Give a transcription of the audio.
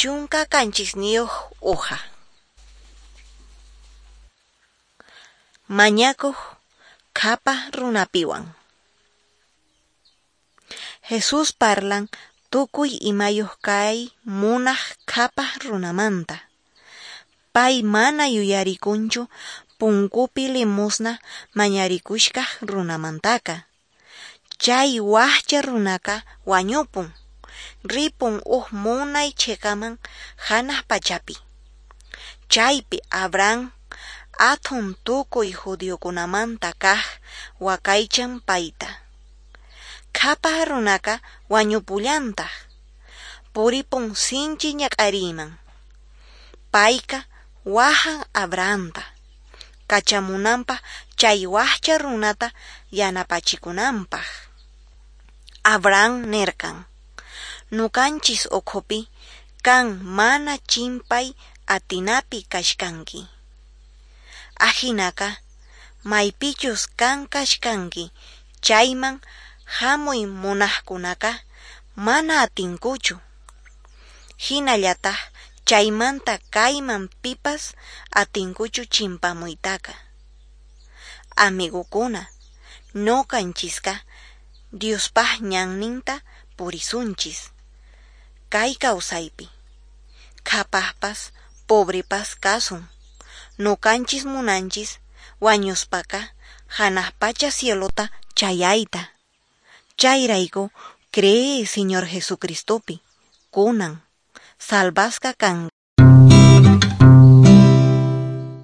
chunka kanchisniyuq uha. Mañakuq qhapaq runapiwan. Jesus parlan tukuy imayuq kay munaq qhapaq runamanta. Pay mana yuyarikunchu punkupi limusna mañarikushkaq runamantaka. Chay waqcha runaka wañupun. Ripun munay chekaman hanaq pachapi. Chaypi Abraham atun tukuy judiokunamanta kaq waqaychan payta. Qhapaq runaka wañupullantaq. Puripun sinchi ñak'ariyman. Payka wahan Abrahamta. Kachamunanpaq chay waqcha runata yanapachikunanpaq. Abraham nirkan: nukanchis ukhupi kan mana chimpay atinapi kashkanki. Ajinaka maypichus kan kashkanki chayman hamuy munaqkunaka mana atinkuchu. Hinallataq chaymanta kayman pipas atinkuchu chimpamuytaka. Amigukuna, nukanchiska Diospaq ñanninta purisunchis. Kay kawsaypi qhapaqpas pobrepas kasun. Nukanchis munanchis wañuspaka hanaq pacha cielota chayayta. Chayrayku cree Señor Jesucristopi kunan salvasqa kanki.